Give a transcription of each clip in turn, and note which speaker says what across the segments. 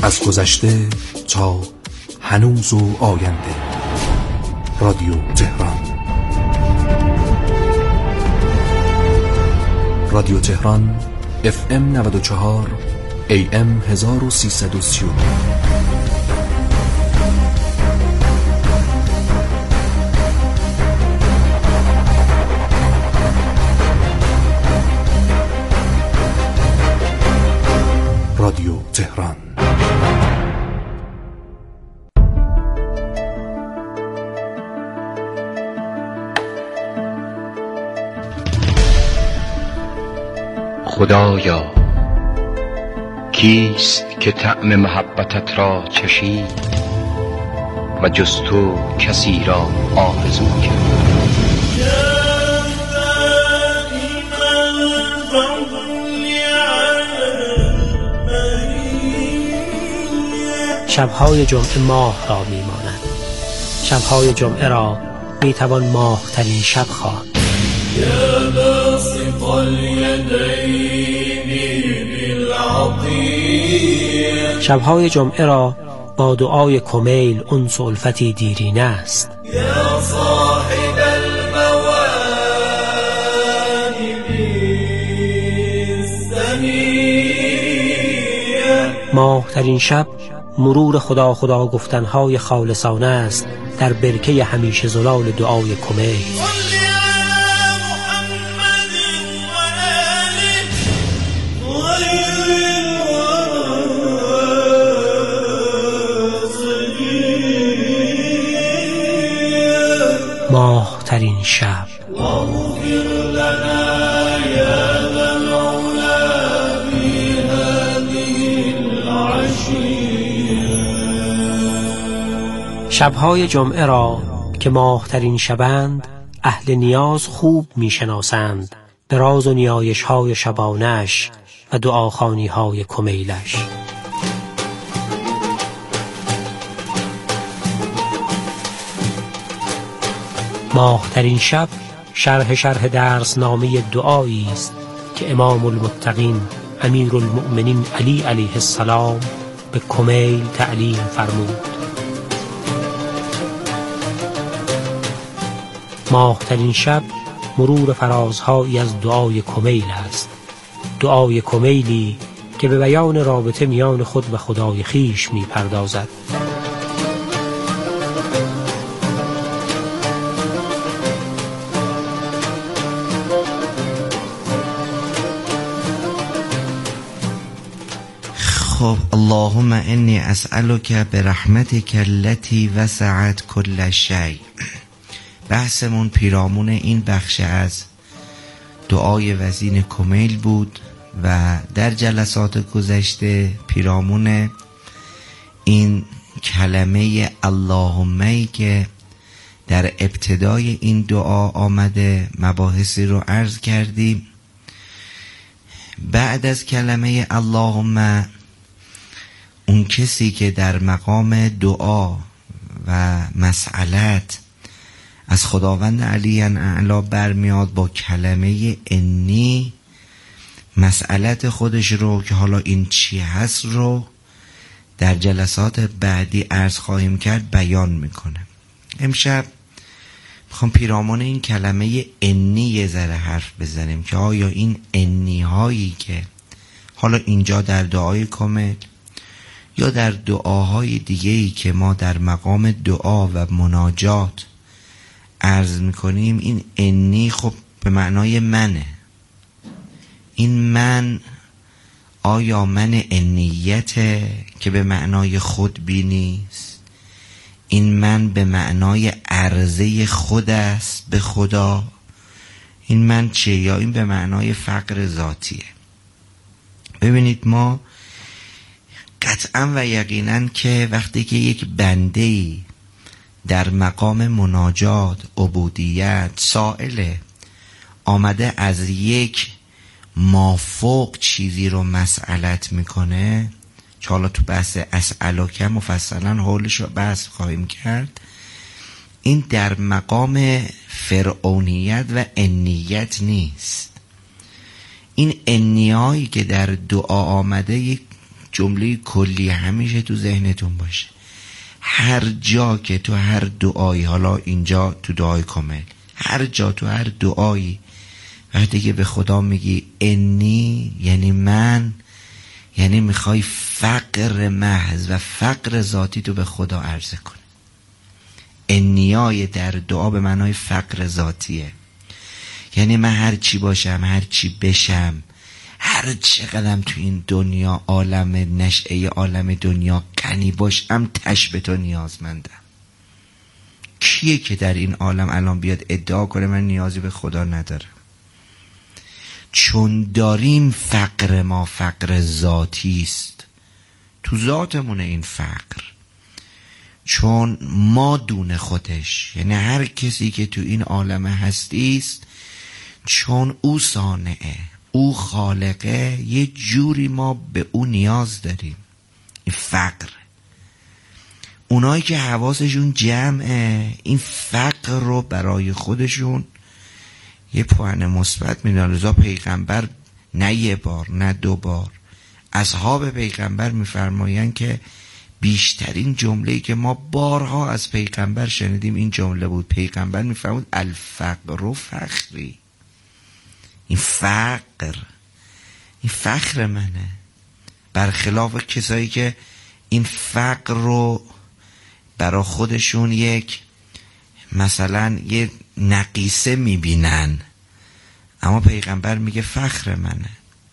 Speaker 1: از گذشته تا هنوز و آینده. رادیو تهران. رادیو تهران FM 94 AM 1330. رادیو تهران.
Speaker 2: خدایا کیست که طعم محبتت را چشید و جز تو کسی را آرزو کرد؟
Speaker 3: شب‌های جمعه ماه را می‌ماند. شب‌های جمعه را می‌توان ماه ترین شب خواند.
Speaker 4: یا باسط الیدین بالعطیه.
Speaker 3: شب‌های جمعه را با دعای کمیل انس و الفتی دیرینه است.
Speaker 4: یا صاحب المواهب السنیه.
Speaker 3: ماه ترین شب مرور خدا خدا گفتنهای خالصانه است در برکه همیشه زلال دعای کمیل. ماه ترین شب. شب‌های جمعه را که ماه ترین شبند اهل نیاز خوب می‌شناسند به راز و نیایش‌های شبانش و دعاخوانی‌های کمیلش. ماه ترین شب شرح درسنامه دعایی است که امام المتقین امیر المؤمنین علی علیه السلام به کمیل تعلیم فرمود. ماه ترین شب مرور فرازهایی از دعای کمیل است. دعای کمیلی که به بیان رابطه میان خود و خدای خویش می پردازد.
Speaker 5: خب اللهم انی اسألک برحمتک التي وسعت كل شیء. بحثمون پیرامون این بخش از دعای وزین کمیل بود و در جلسات گذشته پیرامون این کلمه اللهمه‌ای که در ابتدای این دعا آمده مباحثی رو عرض کردیم. بعد از کلمه اللهم اون کسی که در مقام دعا و مسئلت از خداوند علی اعلی برمیاد با کلمه انی مسئلت خودش رو که حالا این چی هست رو در جلسات بعدی عرض خواهیم کرد بیان میکنه. امشب میخوام پیرامون این کلمه انی یه ذره حرف بزنیم که آیا این انی هایی که حالا اینجا در دعای کامل یا در دعاهای دیگه‌ای که ما در مقام دعا و مناجات عرض میکنیم، این انی خب به معنای منه. این من آیا من انیته که به معنای خود بینیست؟ این من به معنای عرضه خود است به خدا؟ این من چیه؟ یا این به معنای فقر ذاتیه؟ ببینید ما قطعا و یقینا که وقتی که یک بنده‌ای در مقام مناجات، عبودیت، سائله آمده از یک مافوق چیزی رو مسئلت میکنه، که حالا تو بحث اسئلک مفصلا حولش رو بحث خواهیم کرد، این در مقام فرعونیت و انیت نیست. این انیایی که در دعا آمده یک جمله کلی همیشه تو ذهنتون باشه. هر جا که تو هر دعایی، حالا اینجا تو دعای کامل، هر جا تو هر دعایی وقتی که به خدا میگی انی، یعنی من، یعنی میخوای فقر محض و فقر ذاتی تو به خدا عرضه کنی. انیای در دعا به معنای فقر ذاتیه، یعنی من هر چی باشم، هر چی بشم، هر چقدرم تو این دنیا، عالم نشعه عالم دنیا غنی باشم، تش به تو نیازمندم. کیه که در این عالم الان بیاد ادعا کنه من نیازی به خدا ندارم؟ چون داریم فقر ما فقر ذاتی است، تو ذاتمونه این فقر. چون ما دون خودش، یعنی هر کسی که تو این عالم هستی است، چون او صانعه، او خالقه، یه جوری ما به او نیاز داریم. این فقر. اونایی که حواسشون جمعه این فقر رو برای خودشون یه پوان مثبت میدن. لذا پیغمبر نه یه بار نه دو بار، اصحاب پیغمبر میفرمایند که بیشترین جمله‌ای که ما بارها از پیغمبر شنیدیم این جمله بود. پیغمبر میفرمود الفقر و فخری. این فقر، این فخر منه، برخلاف کسایی که این فقر رو برای خودشون یک مثلا یه نقیصه میبینن. اما پیغمبر میگه فخر منه.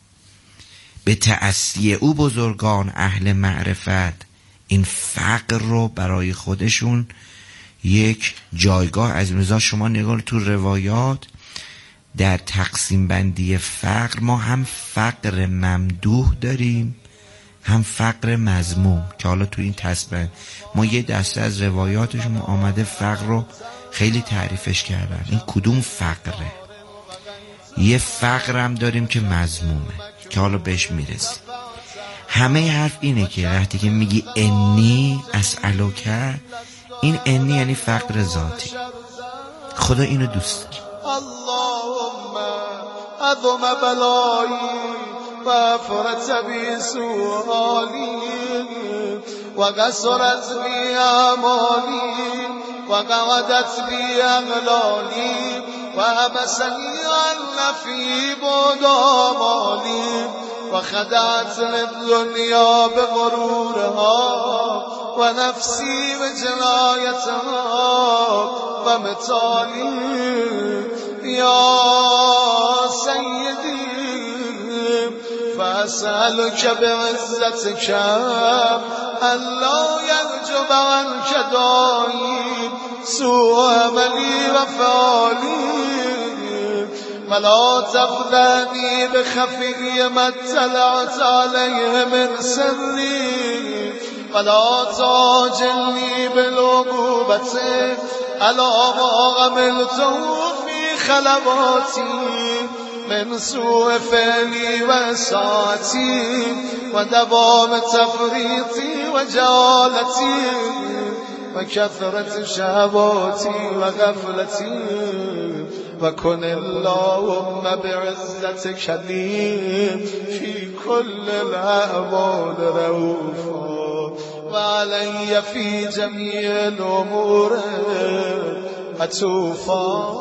Speaker 5: به تأسی او بزرگان اهل معرفت این فقر رو برای خودشون یک جایگاه از میزا. شما نگاه تو روایات در تقسیم بندی فقر ما هم فقر ممدوح داریم هم فقر مذموم، که حالا تو این تصبیه ما یه دسته از روایاتشون آمده فقر رو خیلی تعریفش کردن. این کدوم فقره؟ یه فقر هم داریم که مذمومه که حالا بهش میرسیم. همه حرف اینه که وقتی که میگی انی اسألوکه، این انی یعنی فقر ذاتی. خدا اینو دوست داره.
Speaker 6: اللهم عظم بلایی و فرت بی سؤالی و قصرت بی اعمالی و قعدت بی اغلالی و حبسنی عن فی بعد آمالی و خدعت للدنیا به غرورها و نفسی به جنایتها و متالی یا سیدی فاسألک بعزتک الا یحجب عنک دائی سوء عملی و فعالی ولا تخدعنی بخفی ما اطلعت علیه من سری ولا تعجلنی بالعقوبة على ما عملته في خلواتی من سوء فعلی و ساعتی و دوام تفریطی و جهالتی و کثرت شهواتی و غفلتی و کن اللهم بعزتک لی فی کل الاحوال رؤوفا و علی فی جمیع الامور عطوفا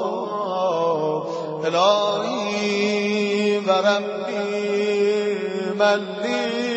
Speaker 6: الهی و ربی من لی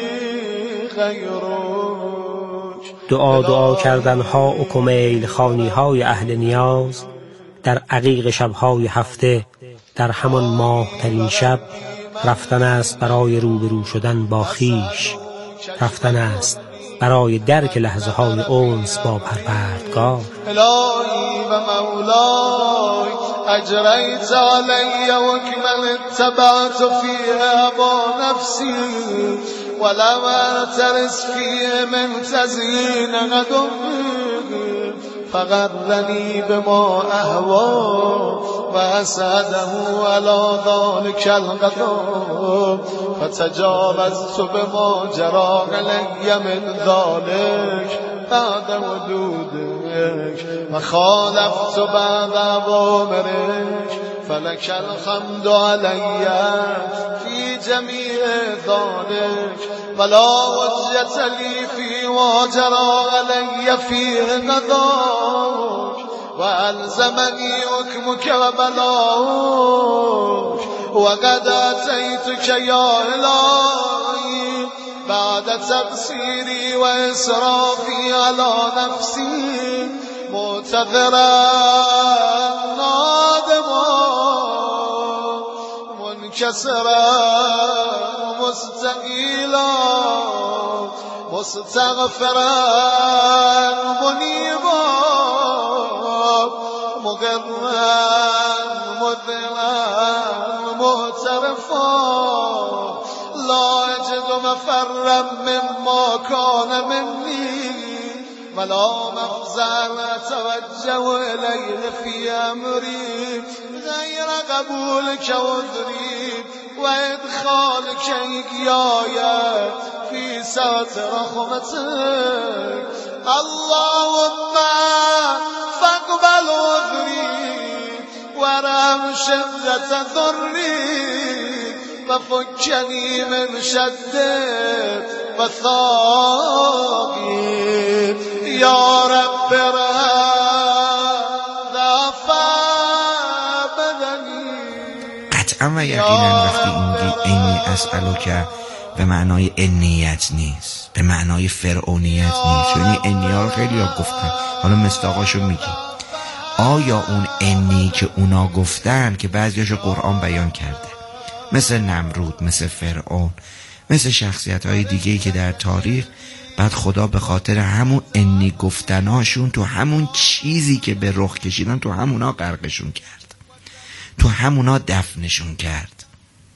Speaker 6: غیرک.
Speaker 3: دعا کردنها و کمیل خانیهای اهل نیاز در عقیق شبهای هفته در همان ماه ترین شب رفتن است برای روبرو شدن با خیش، رفتن است برای درک لحظه های انس با پروردگار.
Speaker 6: الهی و مولای اجریت علی وکمن اتبعت فیها با نفسی ولم ارترس فیه من تزیین قدمی فغرنی بما اهوا و اسعده علی ذلک القضا فتجاوزت بما جرى علی من ذلک بعد حدودک و خالفت بعد اوامرک فلك الحمد علي في جميع ذلك ولا حجة لي في وجرى علي فيه قضاك وألزمني حكمك وبلاك وقد أتيتك يا إلهي بعد تقصيري وإسرافي على نفسي معتذرا نادما منكسرا مستقيلا مستغفرا منيبا مقرا مذلا معترفا لا أجد مفرا مما كان مني ولا مفزعا أتوجه إليه في أمري غير قبولك وذري وإدخالك إياي في سعة رحمتك اللهم فاقبل وذري ورحم شدة ضري وفكني من شدة وثاقي يا رب
Speaker 5: قطعا و یقینا وقتی اینی اسألوکه به معنای انیت نیست، به معنای فرعونیت نیست. چون این انی ها رو خیلی ها گفتن، حالا مصداقاشو میگی. آیا اون انی که اونا گفتن که بعضیاشو قرآن بیان کرده، مثل نمرود، مثل فرعون، مثل شخصیت های دیگه‌ای که در تاریخ، بعد خدا به خاطر همون انی گفتناشون تو همون چیزی که به رخ کشیدن تو همونا غرقشون کرد، تو همونا دفنشون کرد.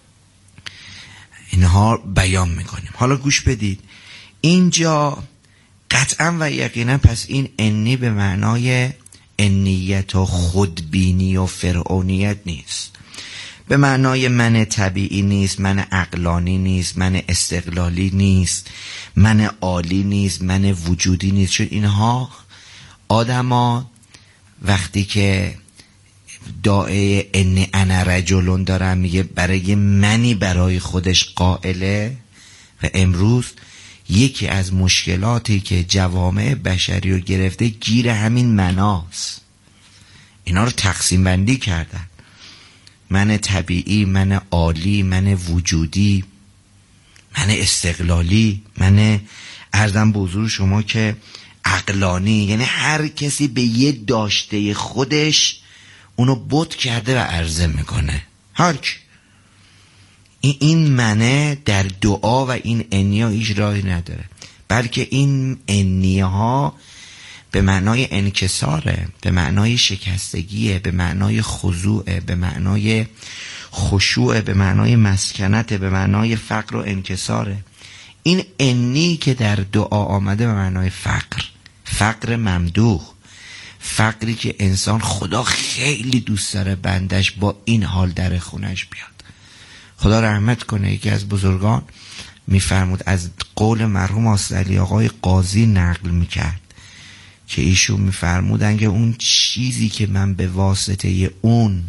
Speaker 5: اینها بیان میکنیم. حالا گوش بدید، اینجا قطعا و یقینا پس این انی به معنای انیت و خودبینی و فرعونیت نیست، به معنای من طبیعی نیست، من عقلانی نیست، من استقلالی نیست، من عالی نیست، من وجودی نیست. چون اینها آدما وقتی که داعی انی انا رجلون دارن میگه برای منی برای خودش قائله. و امروز یکی از مشکلاتی که جوامع بشری رو گرفته گیر همین مناست. اینا رو تقسیم بندی کردن، من طبیعی، من عالی، من وجودی، من استقلالی، من عرضم به حضور شما که عقلانی. یعنی هر کسی به یه داشته خودش اونو بت کرده و عرضه میکنه. هر کی. این منه در دعا و این انیا هیچ راهی نداره، بلکه این انیه ها به معنای انکساره، به معنای شکستگیه، به معنای خضوعه، به معنای خشوعه، به معنای مسکنته، به معنای فقر و انکساره. این انی که در دعا آمده به معنای فقر، فقر ممدوح، فقری که انسان خدا خیلی دوست داره بندش با این حال در خونش بیاد. خدا رحمت کنه، یکی از بزرگان میفرمود، از قول مرحوم آصدعلی آقای قاضی نقل میکرد که ایشون میفرمودن که اون چیزی که من به واسطه اون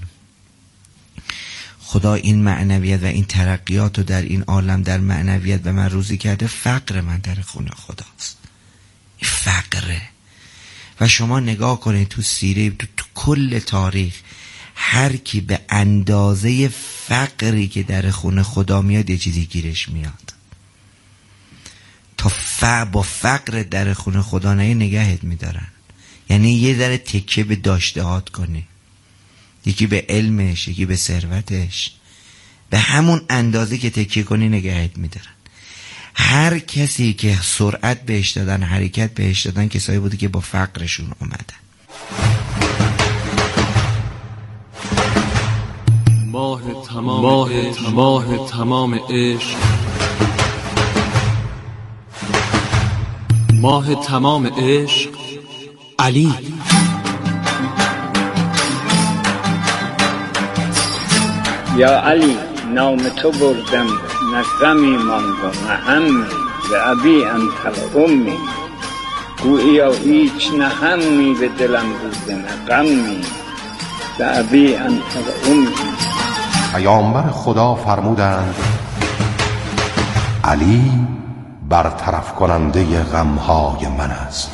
Speaker 5: خدا این معنویت و این ترقیات رو در این عالم در معنویت به من روزی کرده، فقر من در خونه خداست. این فقره. و شما نگاه کنید تو سیره، تو کل تاریخ، هر کی به اندازه فقری که در خونه خدا میاد یه چیزی گیرش میاد. تا با فقر در خونه خدا نگهت میدارن. یعنی یه ذره تکیه به داشتهات کنی، یکی به علمش، یکی به ثروتش، به همون اندازه که تکیه کنی نگهت میدارن. هر کسی که سرعت بهش دادن، حرکت بهش دادن، کسایی بوده که با فقرشون اومدن.
Speaker 7: ماه تمام عشق، ماه تمام عشق علی.
Speaker 8: یا علی نام تو بردم، نه غمی ماند و نه همی، به ابی انت امی، گوییا هیچ نه همی به دلم بوده نه غمی. و ابی انت و امی.
Speaker 9: پیامبر خدا فرمودند علی برطرف کننده غمهای من است.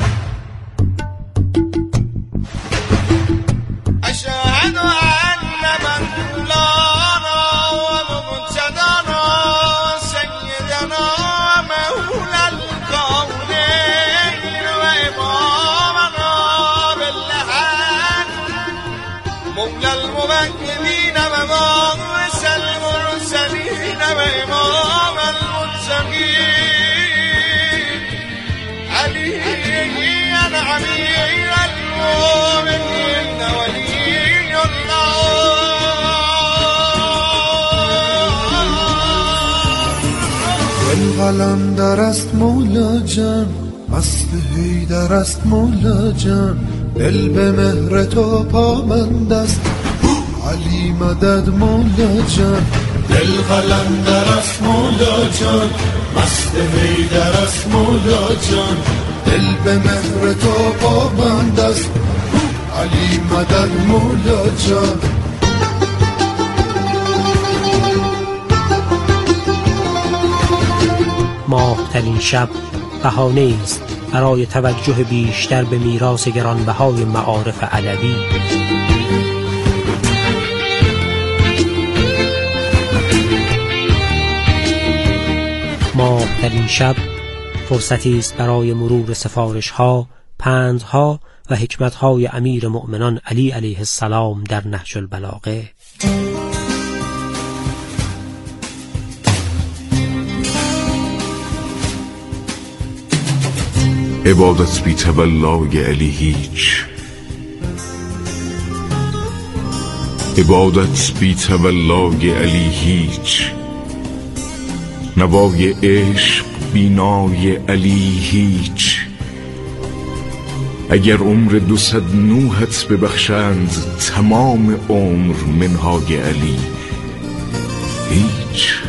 Speaker 6: اشهد ان مولانا و مبتدانا سیدنا مولا الکونین و امامنا بالحق مولا الموحدین و وارث المرسلین و امام المتقین علی امیر المؤمنین ولی الله.
Speaker 10: دل قلندر است مولا جان، مست حیدر است مولا جان، دل به مهر تو پابند است علی مدد مولا جان. دل قلندر است مولا جان، مست حیدر است مولا جان، دل به مهر تو پابند است علی مدد مولا جان.
Speaker 3: ماهترین شب بهانه است برای توجه بیشتر به میراث گرانبهای معارف علوی. ماهترین شب فرصتی است برای مرور سفارش‌ها، پندها و حکمت‌های امیر مؤمنان علی علیه السلام در نهج البلاغه.
Speaker 11: عبادت بی تولای علی هیچ، عبادت بی تولای علی هیچ، نوای عشق بینای علی هیچ. اگر عمر 209 ببخشند تمام عمر منهای علی هیچ.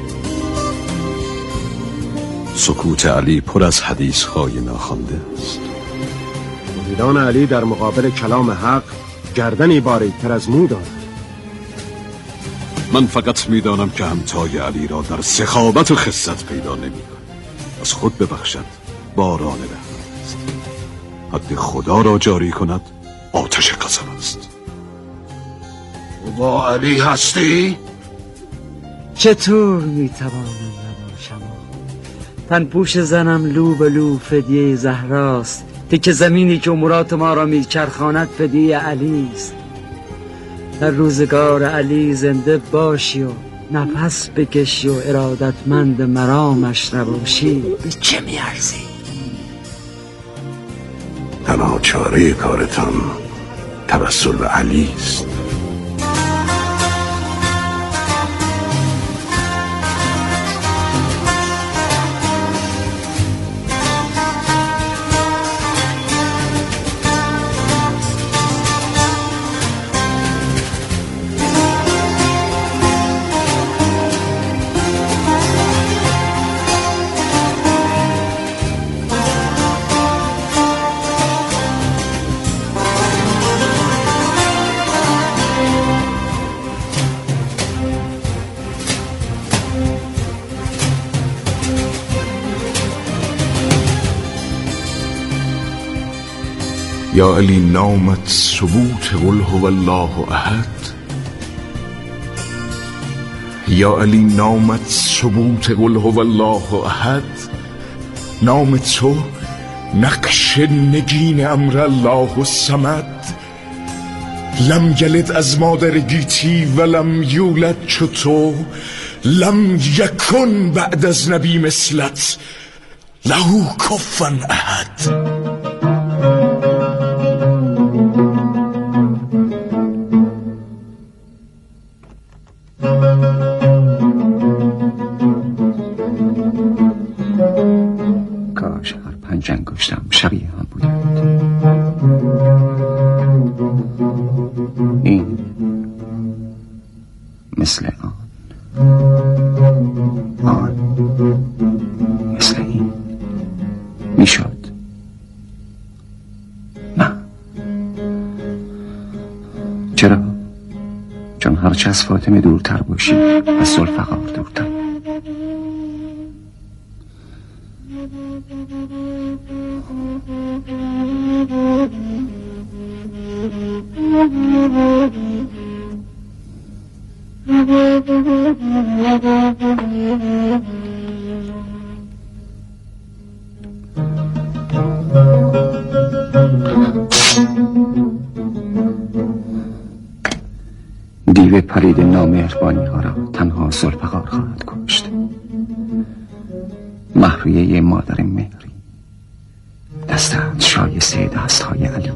Speaker 12: سکوت علی پر از حدیث‌های ناخوانده است.
Speaker 13: مریدان علی در مقابل کلام حق گردنی باریک‌تر از مو دارند.
Speaker 12: من فقط میدانم که همتای علی را در سخاوت و خست پیدا نمی‌کنم. از خود ببخشد باران رحمت است، حد خدا را جاری کند آتش قسم است.
Speaker 14: با علی هستی؟
Speaker 15: چطور میتوانم نباشم؟ تنپوش زنم لو به لو فدیه زهراست، تک زمینی که امورات ما را میچرخاند فدیه علی است. در روزگار علی زنده باشی و نفس بکشی و ارادتمند مرامش نباشی به چه میارزی؟
Speaker 14: تنها چاره کارتان توسل به علی است.
Speaker 11: یا علی نامت ثبوت قل هو الله احد، یا علی نامت ثبوت قل هو الله احد. نام تو نقش نگین امر الله الصمد، لم یلد از مادر گیتی ولم یولد چو تو، لم یکن بعد از نبی مثلت له کفوا احد.
Speaker 2: کاش هر 5 انگشتم شبیه هم بودند. این مثل آن مثل این میشد. نه، هرچه از فاطمه دورتر باشی از ذوالفقار دورتر. دیو پرید نامهربانی ها را تنها ذوالفقار خواهد کشت. مهریه مادر مهری، دستت شایسته دستهای علی.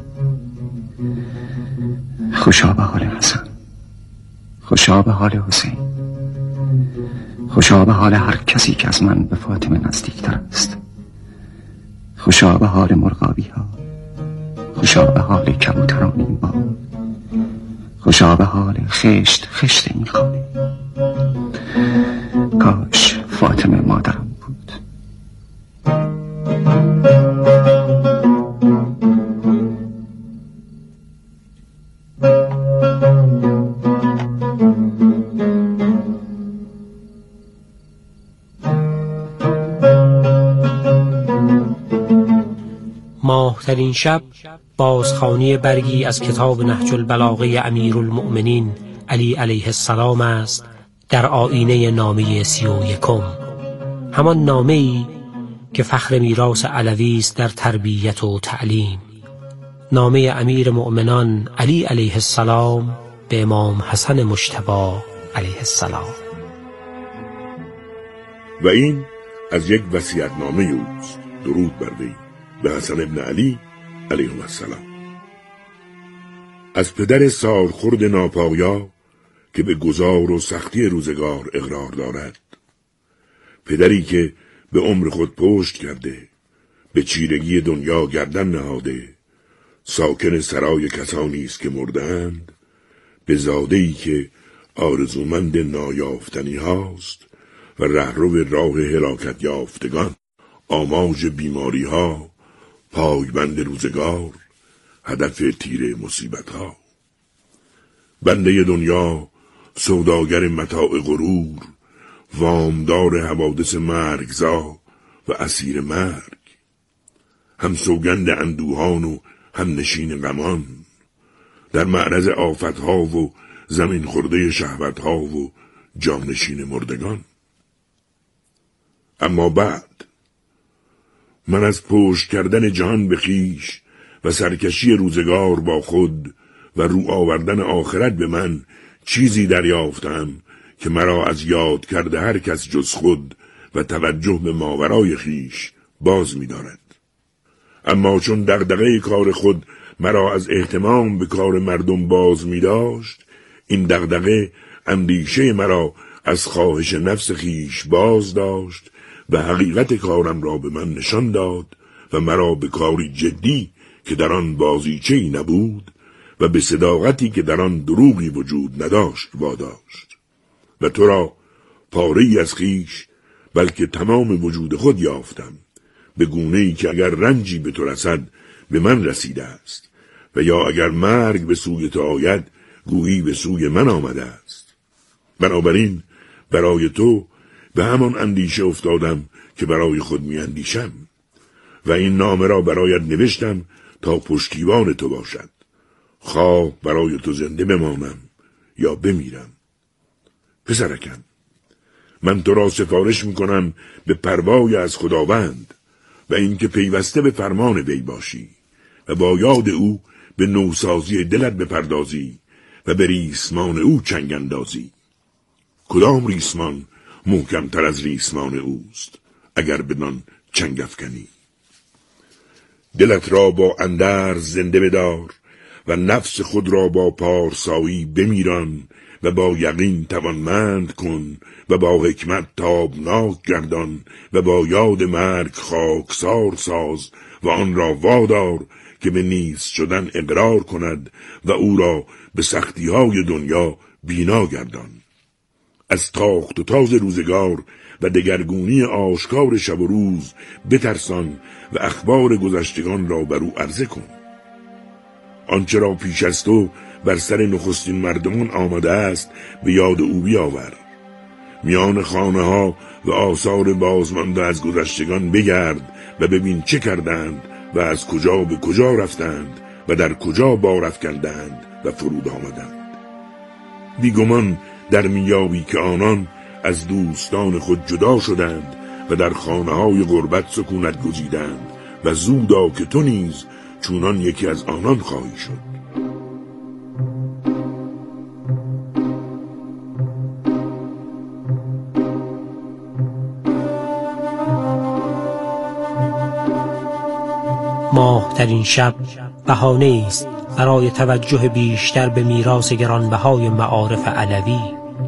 Speaker 2: خوشا به حال حسن، خوشا به حال حسین، خوشا به حال هر کسی که از من به فاطمه نزدیکتر است. خوشا به حال مرغابی ها، خوشا به حال کبوتران این باغ، خوشا به حال خشت خشت این خانه. کاش فاطمه مادرم بود.
Speaker 3: ماهترین شب بازخوانی برگی از کتاب نهج البلاغه امیرالمؤمنین علی علیه السلام است در آیینه نامه 31، همان نامه‌ای که فخر میراث علوی است در تربیت و تعلیم. نامه امیر مؤمنان علی علیه السلام به امام حسن مجتبی علیه السلام.
Speaker 14: و این از یک وصیت‌نامه اوست. درود بر وی. به حسن ابن علی علیه السلام. از پدر سالخورد ناپایا که به گذار و سختی روزگار اقرار دارد، پدری که به عمر خود پشت کرده، به چیرگی دنیا گردن نهاده، ساکن سرای کسانی است که مردند، به زاده‌ای که آرزومند نایافتنی هاست و رهرو راه هلاکت یافتگان، آماج بیماری ها، پایبند روزگار، هدف تیر مصیبت ها. بنده دنیا، سوداگر متاع غرور، وامدار حوادث مرگزا و اسیر مرگ، هم سوگند اندوهان و هم نشین غمان، در معرض آفتها و زمین خورده شهوتها و جانشین مردگان. اما بعد من از پشت کردن جهان به خویش و سرکشی روزگار با خود و رو آوردن آخرت به من چیزی دریافتم که مرا از یاد کرده هر کس جز خود و توجه به ماورای خویش باز می دارد. اما چون دغدغه کار خود مرا از اهتمام به کار مردم باز می داشت، این دغدغه اندیشه مرا از خواهش نفس خویش باز داشت و حقیقت کارم را به من نشان داد و مرا به کاری جدی که در آن بازیچه‌ای نبود و به صداقتی که در آن دروغی وجود نداشت واداشت. و تو را پاره‌ای از خویش بلکه تمام وجود خود یافتم، به گونه‌ای که اگر رنجی به تو رسد به من رسیده است و یا اگر مرگ به سوی تو آید گویی به سوی من آمده است. بنابراین برای تو به همان اندیشه افتادم که برای خود می اندیشم و این نامه را برایت نوشتم تا پشتیبان تو باشد، خواه برای تو زنده بمانم یا بمیرم. پسرکم، من تو را سفارش می کنم به پروای از خداوند و اینکه پیوسته به فرمان وی باشی و با یاد او به نوسازی دلت بپردازی و به ریسمان او چنگ اندازی. کدام ریسمان محکمتر از ریسمان اوست اگر بدان چنگ افکنی؟ دلت را با اندرز زنده بدار و نفس خود را با پارسایی بمیران و با یقین توانمند کن و با حکمت تابناک گردان و با یاد مرگ خاکسار ساز و آن را وادار که به نیست شدن اقرار کند و او را به سختی‌های دنیا بینا گردان. از تاخت و تاز روزگار و دگرگونی آشکار شب و روز بترسان و اخبار گذشتگان را بر او عرضه کن. آنچه را پیش از تو بر سر نخستین مردمان آمده است به یاد او بیاور. میان خانه ها و آثار بازمانده از گذشتگان بگرد و ببین چه کردند و از کجا به کجا رفتند و در کجا بار افکندند و فرود آمدند. بیگمان در میابی که آنان از دوستان خود جدا شدند و در خانه های غربت سکونت گزیدند و زودا که تو نیز چونان یکی از آنان خواهی شد.
Speaker 3: ماه در این شب بهانه است برای توجه بیشتر به میراث گرانبهای معارف علوی.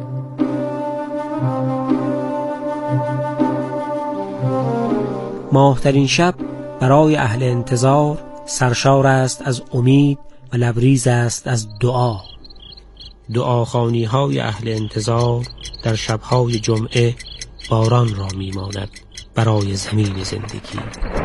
Speaker 3: ماه در این شب برای اهل انتظار سرشار است از امید و لبریز است از دعا. دعاخوانی های اهل انتظار در شبهای جمعه باران را میماند برای زمین زندگی.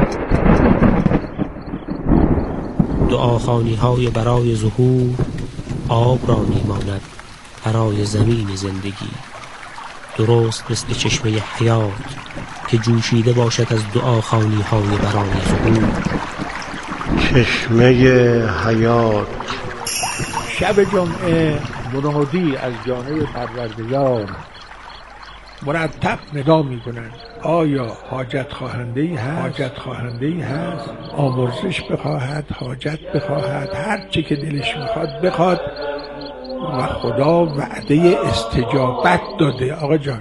Speaker 3: دعاخوانی های برای ظهور آب را میماند برای زمین زندگی. درست مثل چشمه حیات که جوشیده باشد از دعاخوانی های برای ظهور.
Speaker 16: چشمه حیات.
Speaker 17: شب جمعه منادی از جانب پروردگار مرتب ندا میکنند آیا حاجت خواهنده‌ای هست؟ آمرزش بخواهد، حاجت بخواهد، هر چی که دلش میخواد بخواد و خدا وعده استجابت داده. آقا جان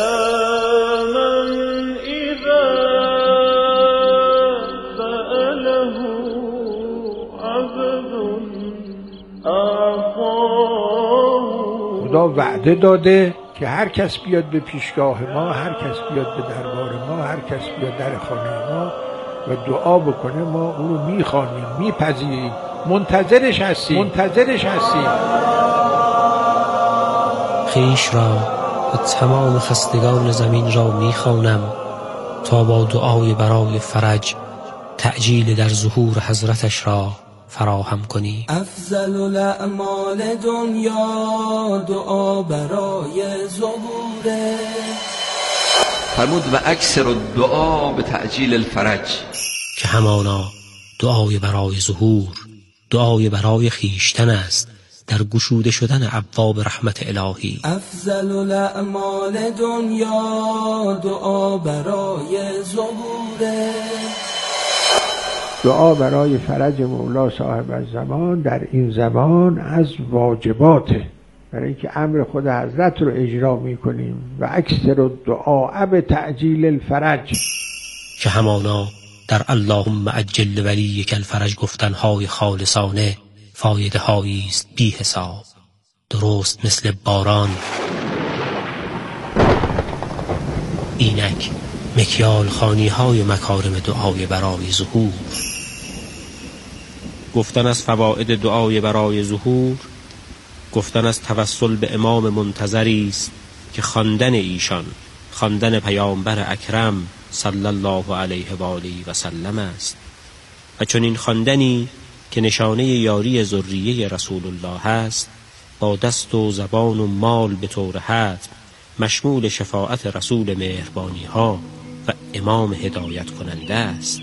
Speaker 17: خدا وعده داده که هر کس بیاد به پیشگاه ما، هر کس بیاد به دربار ما، هر کس بیاد در خانه ما و دعا بکنه ما اونو میخوانیم، میپذیریم، منتظرش هستیم.
Speaker 3: خیش را و تمام خستگان زمین را میخوانم تا با دعای برای فرج تعجیل در ظهور حضرتش را فراهم کنی.
Speaker 18: افضل الاعمال دنیا دعا برای ظهوره.
Speaker 2: فرمود و اکثر الدعا به تعجیل الفرج،
Speaker 3: که همانا دعای برای ظهور دعای برای خیشتن است در گشوده شدن ابواب رحمت الهی.
Speaker 18: افضل الاعمال دنیا دعا برای ظهوره.
Speaker 17: دعا برای فرج مولا صاحب الزمان در این زمان از واجباته، برای اینکه امر خود حضرت رو اجرا میکنیم. و اکثر الدعا به تعجیل الفرج،
Speaker 3: که همانا در اللهم عجل ولیک الفرج گفتنهای خالصانه فایده هایی است بی حساب، درست مثل باران. اینک مکیال خانی های مکارم دعای برای ظهور. گفتن از فواید دعای برای ظهور، گفتن از توسل به امام منتظری است که خواندن ایشان، خواندن پیامبر اکرم صلی الله علیه و آله و سلم است، و چون این خواندنی که نشانه یاری ذریه رسول الله است با دست و زبان و مال به طور حتم مشمول شفاعت رسول مهربانی ها و امام هدایت کننده است.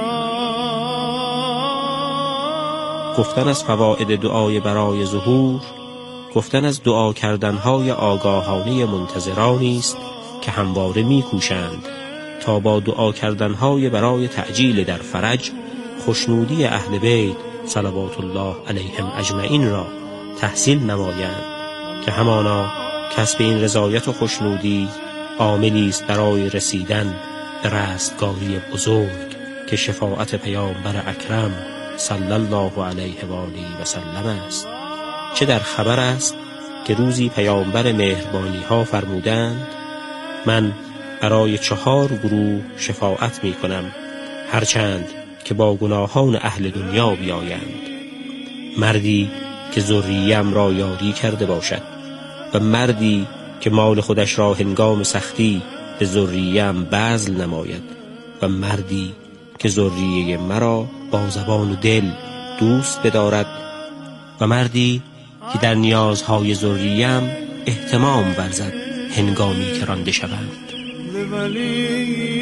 Speaker 3: گفتن از فواید دعای برای ظهور، گفتن از دعا کردنهای آگاهانه منتظرانی است که همواره می‌کوشند تا با دعا کردنهای برای تعجیل در فرج خوشنودی اهل بیت صلوات الله علیهم اجمعین را تحصیل نمایند، که همانا کسب این رضایت و خوشنودی عاملی است برای رسیدن به رستگاری بزرگ که شفاعت پیامبر اکرم صلی الله علیه و آله و سلم است. چه در خبر است که روزی پیامبر مهربانی ها فرمودند من برای 4 گروه شفاعت می کنم هرچند که با گناهان اهل دنیا بیایند. مردی که ذریه‌ام را یاری کرده باشد و مردی که مال خودش را هنگام سختی به ذریه‌ام بذل نماید و مردی که ذریه مرا با زبان و دل دوست بدارد و مردی که در نیازهای ضروریم اهتمام ورزد هنگامی که رانده شوند.
Speaker 4: لولی